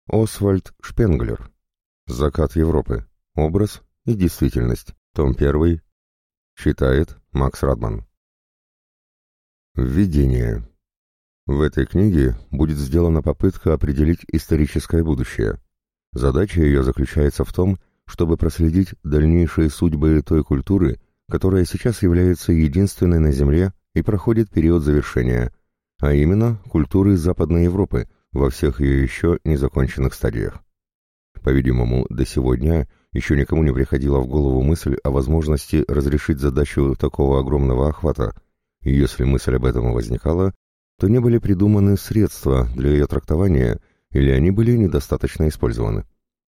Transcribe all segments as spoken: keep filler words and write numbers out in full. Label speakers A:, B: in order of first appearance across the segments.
A: Освальд Шпенглер. «Закат Европы. Образ и действительность». Том первый. Читает Макс Радман. Введение. В этой книге будет сделана попытка определить историческое будущее. Задача ее заключается в том, чтобы проследить дальнейшие судьбы той культуры, которая сейчас является единственной на Земле и проходит период завершения, а именно культуры Западной Европы во всех ее еще незаконченных стадиях. По-видимому, до сего дня еще никому не приходила в голову мысль о возможности разрешить задачу такого огромного охвата, и если мысль об этом возникала, то не были придуманы средства для ее трактования или они были недостаточно использованы.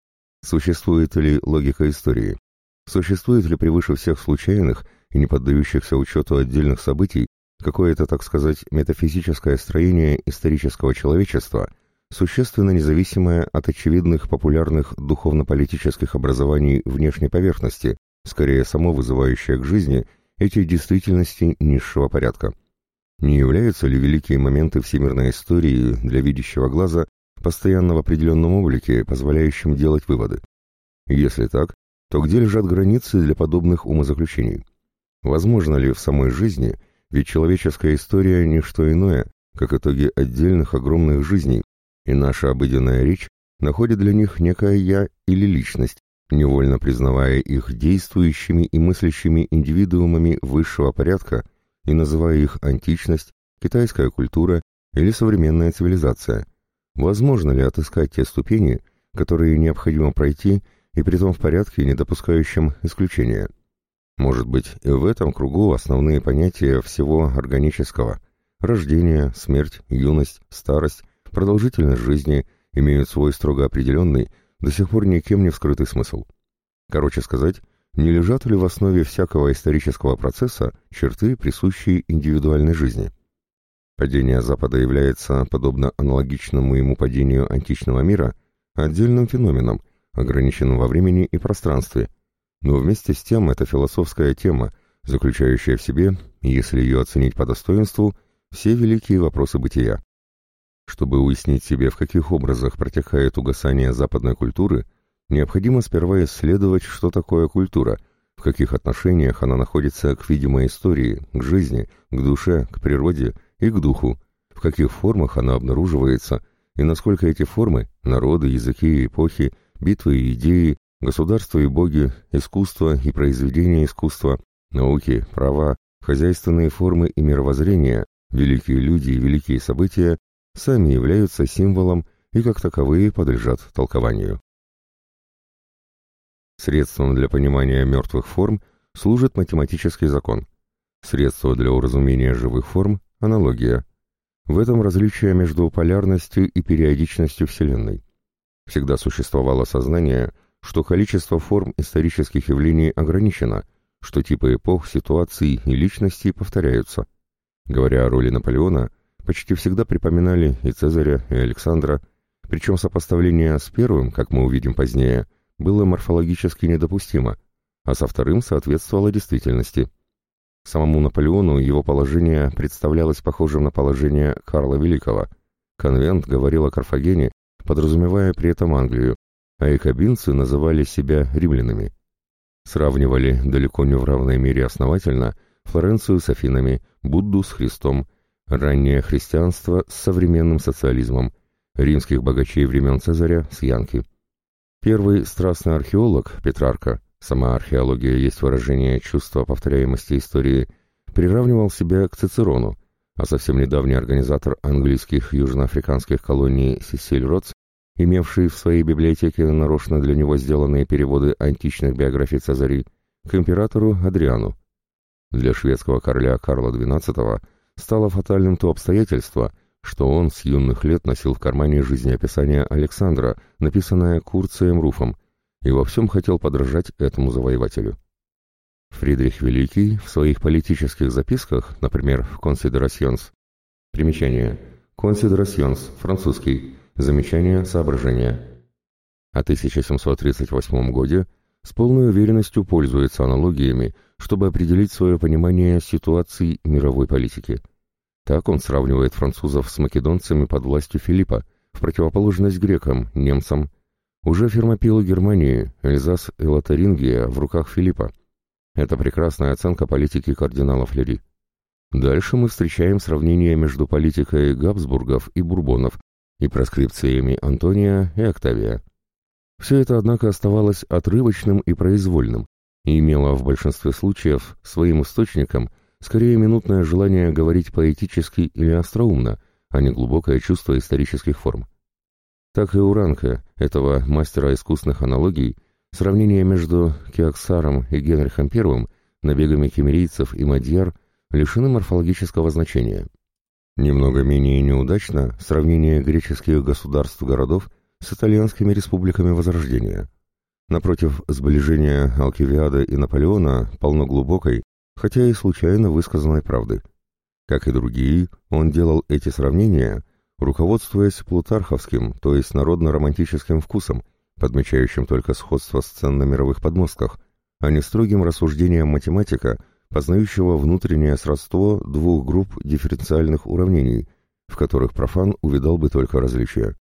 A: Существует ли логика истории? Существует ли превыше всех случайных и не поддающихся учету отдельных событий какое-то, так сказать, метафизическое строение исторического человечества, существенно независимое от очевидных популярных духовно-политических образований внешней поверхности, скорее само вызывающее к жизни эти действительности низшего порядка? Не являются ли великие моменты всемирной истории для видящего глаза постоянно в определенном облике, позволяющим делать выводы? Если так, то где лежат границы для подобных умозаключений? Возможно ли в самой жизни, ведь человеческая история – не что иное, как итоги отдельных огромных жизней, и наша обыденная речь находит для них некое «я» или личность, невольно признавая их действующими и мыслящими индивидуумами высшего порядка и называя их античность, китайская культура или современная цивилизация. Возможно ли отыскать те ступени, которые необходимо пройти, и притом в порядке, не допускающем исключения? Может быть, и в этом кругу основные понятия всего органического – рождение, смерть, юность, старость, продолжительность жизни – имеют свой строго определенный, до сих пор никем не вскрытый смысл. Короче сказать, не лежат ли в основе всякого исторического процесса черты, присущие индивидуальной жизни? Падение Запада является, подобно аналогичному ему падению античного мира, отдельным феноменом, ограниченным во времени и пространстве, но вместе с тем это философская тема, заключающая в себе, если ее оценить по достоинству, все великие вопросы бытия. Чтобы уяснить себе, в каких образах протекает угасание западной культуры, необходимо сперва исследовать, что такое культура, в каких отношениях она находится к видимой истории, к жизни, к душе, к природе и к духу, в каких формах она обнаруживается, и насколько эти формы – народы, языки, эпохи, битвы и идеи, государства и боги, искусство и произведения искусства, науки, права, хозяйственные формы и мировоззрения, великие люди и великие события сами являются символом и как таковые подлежат толкованию. Средством для понимания мертвых форм служит математический закон. Средство для уразумения живых форм – аналогия. В этом различие между полярностью и периодичностью Вселенной. Всегда существовало сознание, что количество форм исторических явлений ограничено, что типы эпох, ситуаций и личностей повторяются. Говоря о роли Наполеона, почти всегда припоминали и Цезаря, и Александра, причем сопоставление с первым, как мы увидим позднее, было морфологически недопустимо, а со вторым соответствовало действительности. Самому Наполеону его положение представлялось похожим на положение Карла Великого. Конвент говорил о Карфагене, подразумевая при этом Англию, а якобинцы называли себя римлянами. Сравнивали далеко не в равной мере основательно Флоренцию с Афинами, Будду с Христом, раннее христианство с современным социализмом, римских богачей времен Цезаря с Янки. Первый страстный археолог, Петрарка, сама археология есть выражение чувства повторяемости истории, приравнивал себя к Цицерону, а совсем недавний организатор английских южноафриканских колоний Сесиль Ротс, имевший в своей библиотеке нарочно для него сделанные переводы античных биографий Цезарей, к императору Адриану. Для шведского короля Карла двенадцатого стало фатальным то обстоятельство, что он с юных лет носил в кармане жизнеописание Александра, написанное Курцием Руфом, и во всем хотел подражать этому завоевателю. Фридрих Великий в своих политических записках, например, в «Considerations», примечание, «Considerations», французский, замечание, соображение, о тысяча семьсот тридцать восьмом годе с полной уверенностью пользуется аналогиями, чтобы определить свое понимание ситуации мировой политики. Так он сравнивает французов с македонцами под властью Филиппа, в противоположность грекам, немцам. Уже Фермопилу Германии, Эльзас и Лотарингия в руках Филиппа. Это прекрасная оценка политики кардинала Флери. Дальше мы встречаем сравнение между политикой Габсбургов и Бурбонов и проскрипциями Антония и Октавия. Все это, однако, оставалось отрывочным и произвольным и имело в большинстве случаев своим источником скорее минутное желание говорить поэтически или остроумно, а не глубокое чувство исторических форм. Так и у Ранка, этого мастера искусных аналогий, сравнение между Кеоксаром и Генрихом Первым, набегами кемерийцев и мадьяр лишены морфологического значения. Немного менее неудачно сравнение греческих государств-городов с итальянскими республиками Возрождения. Напротив, сближение Алкивиада и Наполеона полно глубокой, хотя и случайно высказанной правды. Как и другие, он делал эти сравнения, руководствуясь плутарховским, то есть народно-романтическим вкусом, подмечающим только сходство сцен на мировых подмостках, а не строгим рассуждением математика, познающего внутреннее сродство двух групп дифференциальных уравнений, в которых профан увидал бы только различия.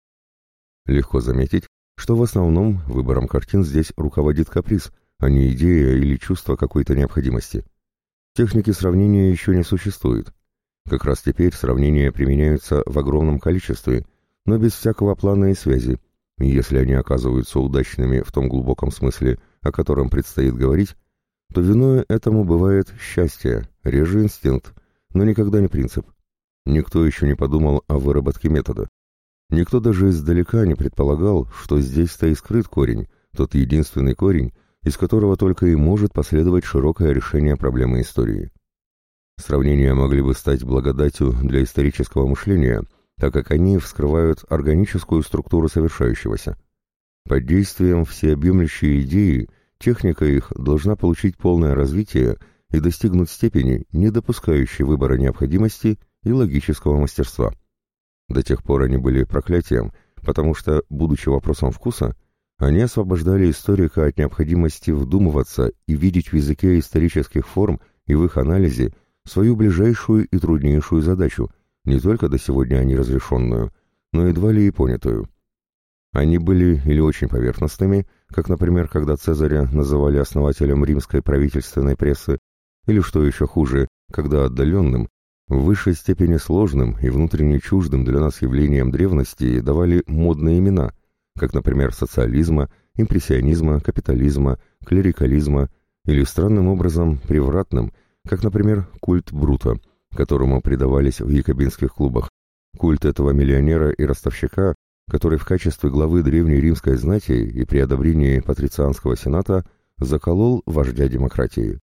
A: Легко заметить, что в основном выбором картин здесь руководит каприз, а не идея или чувство какой-то необходимости. Техники сравнения еще не существует. Как раз теперь сравнения применяются в огромном количестве, но без всякого плана и связи, и если они оказываются удачными в том глубоком смысле, о котором предстоит говорить, то виною этому бывает счастье, реже инстинкт, но никогда не принцип. Никто еще не подумал о выработке метода. Никто даже издалека не предполагал, что здесь-то и скрыт корень, тот единственный корень, из которого только и может последовать широкое решение проблемы истории. Сравнения могли бы стать благодатью для исторического мышления, так как они вскрывают органическую структуру совершающегося. Под действием всеобъемлющей идеи техника их должна получить полное развитие и достигнуть степени, не допускающей выбора необходимости и логического мастерства. До тех пор они были проклятием, потому что, будучи вопросом вкуса, они освобождали историка от необходимости вдумываться и видеть в языке исторических форм и в их анализе свою ближайшую и труднейшую задачу, не только до сегодня неразрешенную, но едва ли и понятую. Они были или очень поверхностными, как, например, когда Цезаря называли основателем римской правительственной прессы, или, что еще хуже, когда отдаленным, в высшей степени сложным и внутренне чуждым для нас явлениям древности давали модные имена, как, например, социализма, импрессионизма, капитализма, клерикализма, или странным образом превратным, как, например, культ Брута, которому предавались в якобинских клубах, культ этого миллионера и ростовщика, который в качестве главы древней римской знати и при одобрении патрицианского сената заколол вождя демократии.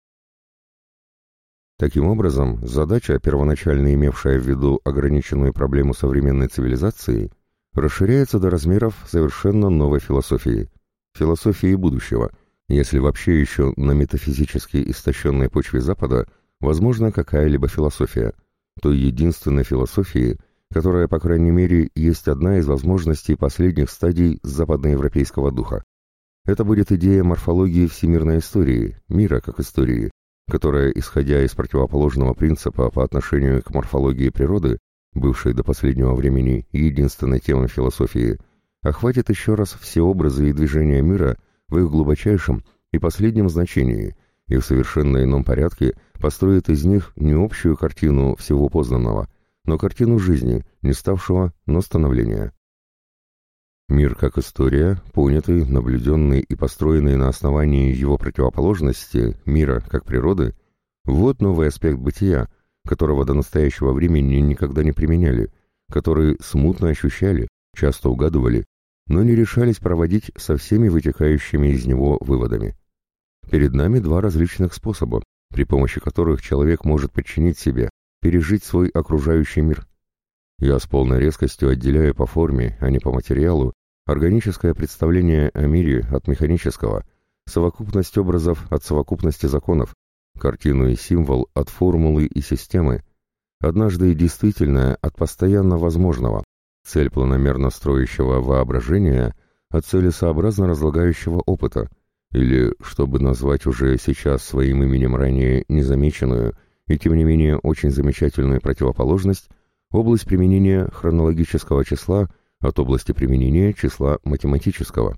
A: Таким образом, задача, первоначально имевшая в виду ограниченную проблему современной цивилизации, расширяется до размеров совершенно новой философии, философии будущего, если вообще еще на метафизически истощенной почве Запада возможна какая-либо философия, той единственной философии, которая, по крайней мере, есть одна из возможностей последних стадий западноевропейского духа. Это будет идея морфологии всемирной истории, мира как истории, которая, исходя из противоположного принципа по отношению к морфологии природы, бывшей до последнего времени единственной темой философии, охватит еще раз все образы и движения мира в их глубочайшем и последнем значении и в совершенно ином порядке построит из них не общую картину всего познанного, но картину жизни, не ставшего, но становления. Мир как история, понятый, наблюденный и построенный на основании его противоположности, мира как природы, вот новый аспект бытия, которого до настоящего времени никогда не применяли, который смутно ощущали, часто угадывали, но не решались проводить со всеми вытекающими из него выводами. Перед нами два различных способа, при помощи которых человек может подчинить себе, пережить свой окружающий мир. Я с полной резкостью отделяю по форме, а не по материалу, органическое представление о мире от механического, совокупность образов от совокупности законов, картину и символ от формулы и системы, однажды и действительное от постоянно возможного, цель планомерно строящего воображения от целесообразно разлагающего опыта, или, чтобы назвать уже сейчас своим именем ранее незамеченную и тем не менее очень замечательную противоположность, область применения хронологического числа от области применения числа математического.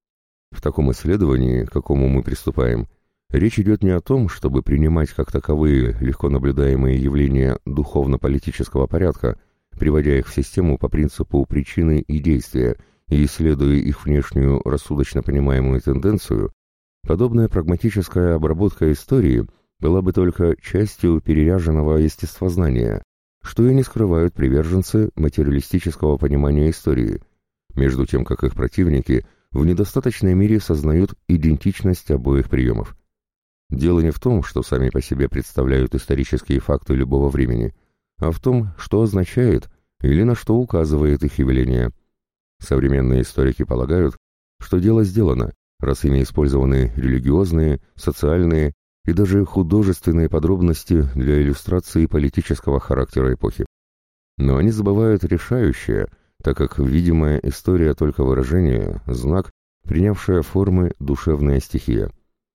A: В таком исследовании, к какому мы приступаем, речь идет не о том, чтобы принимать как таковые легко наблюдаемые явления духовно-политического порядка, приводя их в систему по принципу причины и действия и исследуя их внешнюю рассудочно понимаемую тенденцию. Подобная прагматическая обработка истории была бы только частью переряженного естествознания, что и не скрывают приверженцы материалистического понимания истории, между тем как их противники в недостаточной мере сознают идентичность обоих приемов. Дело не в том, что сами по себе представляют исторические факты любого времени, а в том, что означает или на что указывает их явление. Современные историки полагают, что дело сделано, раз ими использованы религиозные, социальные и даже художественные подробности для иллюстрации политического характера эпохи. Но они забывают решающее, так как видимая история только выражение, знак, принявшая формы душевная стихия.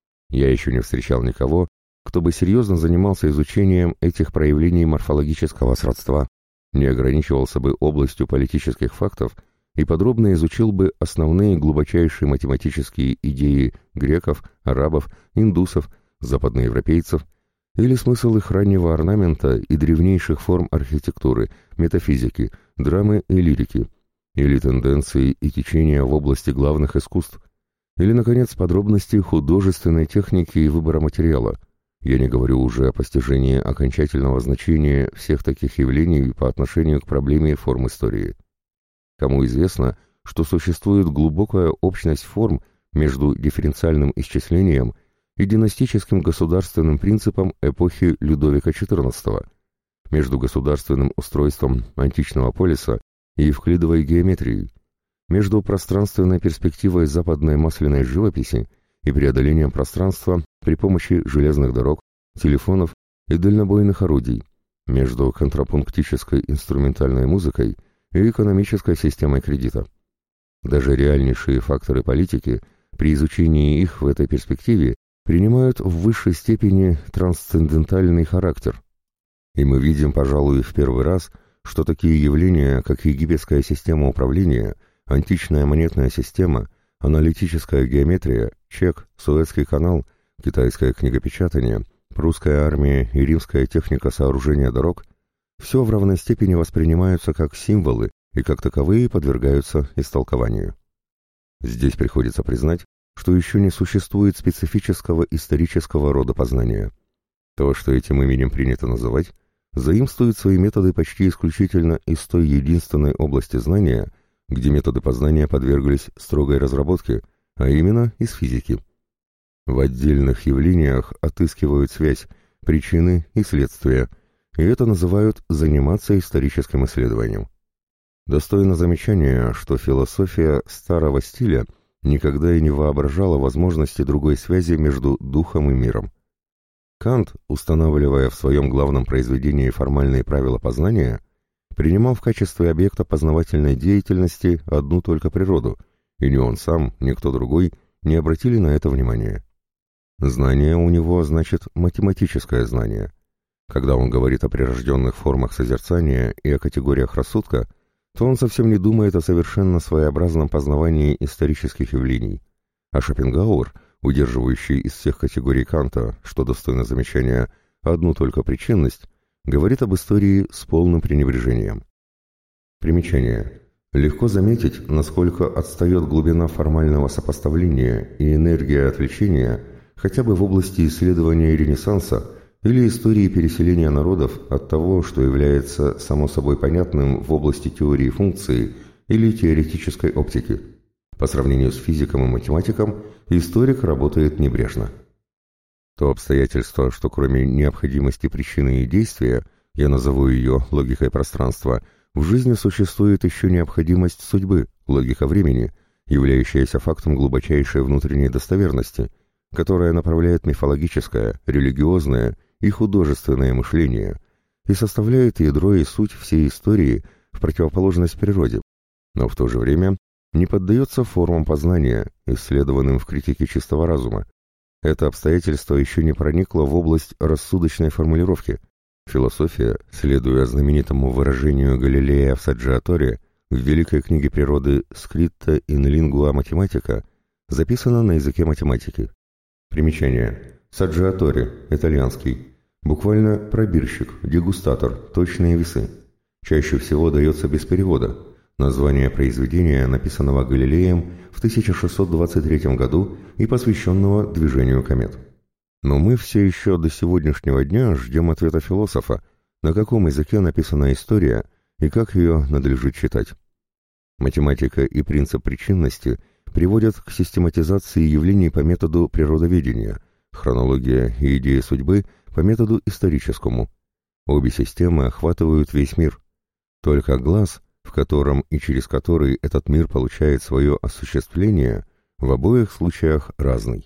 A: Я еще не встречал никого, кто бы серьезно занимался изучением этих проявлений морфологического сродства, не ограничивался бы областью политических фактов и подробно изучил бы основные глубочайшие математические идеи греков, арабов, индусов, западноевропейцев или смысл их раннего орнамента и древнейших форм архитектуры, метафизики, драмы и лирики, или тенденции и течения в области главных искусств, или, наконец, подробности художественной техники и выбора материала. Я не говорю уже о постижении окончательного значения всех таких явлений по отношению к проблеме форм истории. Кому известно, что существует глубокая общность форм между дифференциальным исчислением и династическим государственным принципом эпохи Людовика четырнадцатого, между государственным устройством античного полиса и евклидовой геометрией, между пространственной перспективой западной масляной живописи и преодолением пространства при помощи железных дорог, телефонов и дальнобойных орудий, между контрапунктической инструментальной музыкой и экономической системой кредита. Даже реальнейшие факторы политики, при изучении их в этой перспективе, принимают в высшей степени трансцендентальный характер. И мы видим, пожалуй, в первый раз, что такие явления, как египетская система управления, античная монетная система, аналитическая геометрия, чек, Суэцкий канал, китайское книгопечатание, прусская армия и римская техника сооружения дорог, все в равной степени воспринимаются как символы и как таковые подвергаются истолкованию. Здесь приходится признать, что еще не существует специфического исторического рода познания. То, что этим именем принято называть, заимствует свои методы почти исключительно из той единственной области знания, где методы познания подверглись строгой разработке, а именно из физики. В отдельных явлениях отыскивают связь, причины и следствия, и это называют заниматься историческим исследованием. Достойно замечания, что философия старого стиля никогда и не воображала возможности другой связи между духом и миром. Кант, устанавливая в своем главном произведении формальные правила познания, принимал в качестве объекта познавательной деятельности одну только природу, и ни он сам, ни кто другой не обратили на это внимания. Знание у него значит математическое знание. Когда он говорит о прирожденных формах созерцания и о категориях рассудка, то он совсем не думает о совершенно своеобразном познавании исторических явлений. А Шопенгауэр, удерживающий из всех категорий Канта, что достойно замечания, одну только причинность, говорит об истории с полным пренебрежением. Примечание. Легко заметить, насколько отстает глубина формального сопоставления и энергия отвлечения хотя бы в области исследования Ренессанса или истории переселения народов от того, что является само собой понятным в области теории функции или теоретической оптики. По сравнению с физиком и математиком, историк работает небрежно. То обстоятельство, что кроме необходимости причины и действия, я назову ее логикой пространства, в жизни существует еще необходимость судьбы, логика времени, являющаяся фактом глубочайшей внутренней достоверности, которая направляет мифологическое, религиозное и художественное мышление и составляет ядро и суть всей истории в противоположность природе, но в то же время не поддается формам познания, исследованным в критике чистого разума. Это обстоятельство еще не проникло в область рассудочной формулировки. Философия, следуя знаменитому выражению Галилея в Сагgiatore, в великой книге природы «Scripta in lingua mathematica» записано на языке математики. Примечание. Саджиаторе, итальянский. Буквально пробирщик, дегустатор, точные весы. Чаще всего дается без перевода. Название произведения, написанного Галилеем в тысяча шестьсот двадцать третьем году и посвященного движению комет. Но мы все еще до сегодняшнего дня ждем ответа философа, на каком языке написана история и как ее надлежит читать. Математика и принцип причинности приводят к систематизации явлений по методу природоведения, хронология и идея судьбы по методу историческому. Обе системы охватывают весь мир. Только глаз, в котором и через который этот мир получает свое осуществление, в обоих случаях разный.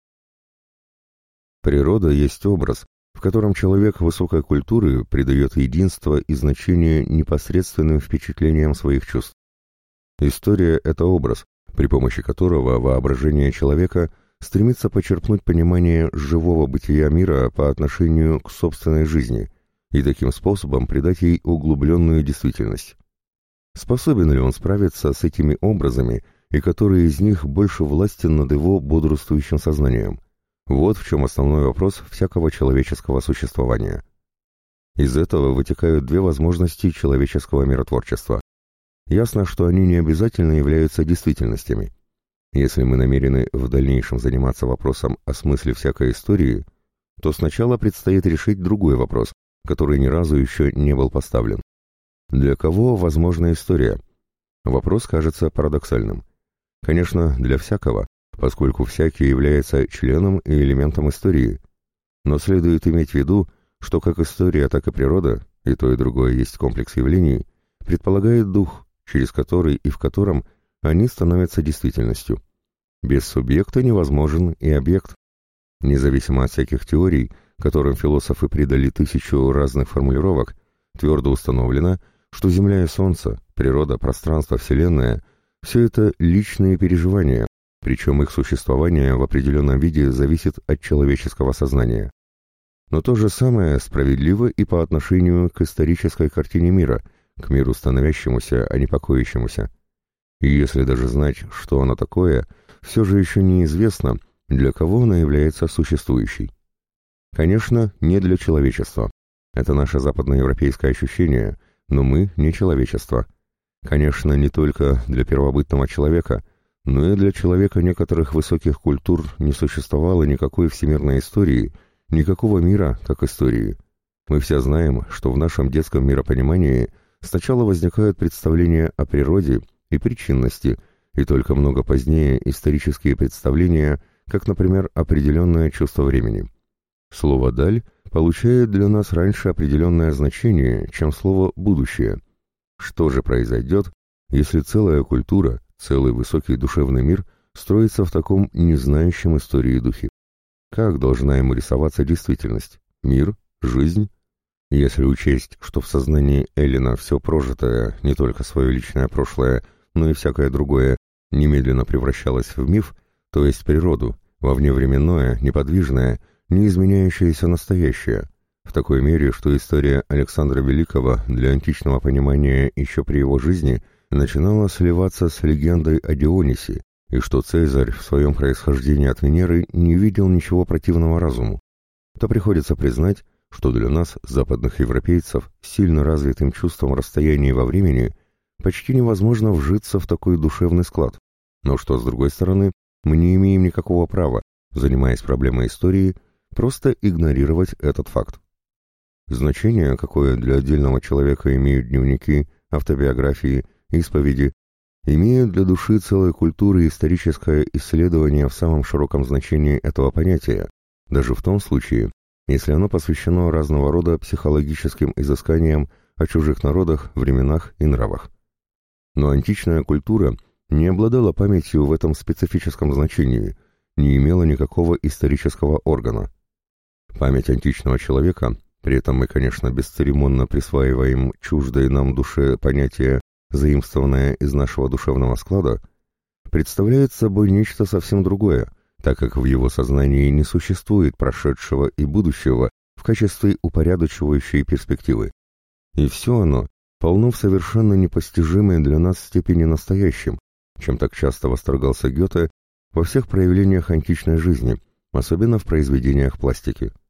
A: Природа есть образ, в котором человек высокой культуры придает единство и значение непосредственным впечатлениям своих чувств. История – это образ, при помощи которого воображение человека стремится почерпнуть понимание живого бытия мира по отношению к собственной жизни и таким способом придать ей углубленную действительность. Способен ли он справиться с этими образами, и который из них больше властен над его бодрствующим сознанием? Вот в чем основной вопрос всякого человеческого существования. Из этого вытекают две возможности человеческого миротворчества. Ясно, что они не обязательно являются действительностями. Если мы намерены в дальнейшем заниматься вопросом о смысле всякой истории, то сначала предстоит решить другой вопрос, который ни разу еще не был поставлен. Для кого возможна история? Вопрос кажется парадоксальным. Конечно, для всякого, поскольку всякий является членом и элементом истории. Но следует иметь в виду, что как история, так и природа, и то и другое есть комплекс явлений, предполагает дух, через который и в котором они становятся действительностью. Без субъекта невозможен и объект. Независимо от всяких теорий, которым философы придали тысячу разных формулировок, твердо установлено, что Земля и Солнце, природа, пространство, Вселенная – все это личные переживания, причем их существование в определенном виде зависит от человеческого сознания. Но то же самое справедливо и по отношению к исторической картине мира, к миру становящемуся, а не покоящемуся. И если даже знать, что оно такое, все же еще неизвестно, для кого она является существующей. Конечно, не для человечества. Это наше западноевропейское ощущение, но мы не человечество. Конечно, не только для первобытного человека, но и для человека некоторых высоких культур не существовало никакой всемирной истории, никакого мира, как истории. Мы все знаем, что в нашем детском миропонимании сначала возникают представления о природе и причинности, и только много позднее исторические представления, как, например, определенное чувство времени. Слово «даль» получает для нас раньше определенное значение, чем слово «будущее». Что же произойдет, если целая культура, целый высокий душевный мир строится в таком незнающем истории духе? Как должна ему рисоваться действительность? Мир? Жизнь? Если учесть, что в сознании Эллина все прожитое, не только свое личное прошлое, но и всякое другое, немедленно превращалось в миф, то есть природу, во вневременное, неподвижное, не изменяющееся настоящее, в такой мере, что история Александра Великого для античного понимания еще при его жизни начинала сливаться с легендой о Дионисе, и что Цезарь в своем происхождении от Венеры не видел ничего противного разуму, то приходится признать, что для нас, западных европейцев, с сильно развитым чувством расстояния во времени, почти невозможно вжиться в такой душевный склад, но что, с другой стороны, мы не имеем никакого права, занимаясь проблемой истории, просто игнорировать этот факт. Значение, какое для отдельного человека имеют дневники, автобиографии, исповеди, имеет для души целой культуры историческое исследование в самом широком значении этого понятия, даже в том случае, если оно посвящено разного рода психологическим изысканиям о чужих народах, временах и нравах. Но античная культура не обладала памятью в этом специфическом значении, не имела никакого исторического органа. Память античного человека, при этом мы, конечно, бесцеремонно присваиваем чуждой нам душе понятие, заимствованное из нашего душевного склада, представляет собой нечто совсем другое, так как в его сознании не существует прошедшего и будущего в качестве упорядочивающей перспективы. И все оно, полно в совершенно непостижимой для нас степени настоящим, чем так часто восторгался Гёте во всех проявлениях античной жизни, особенно в произведениях пластики.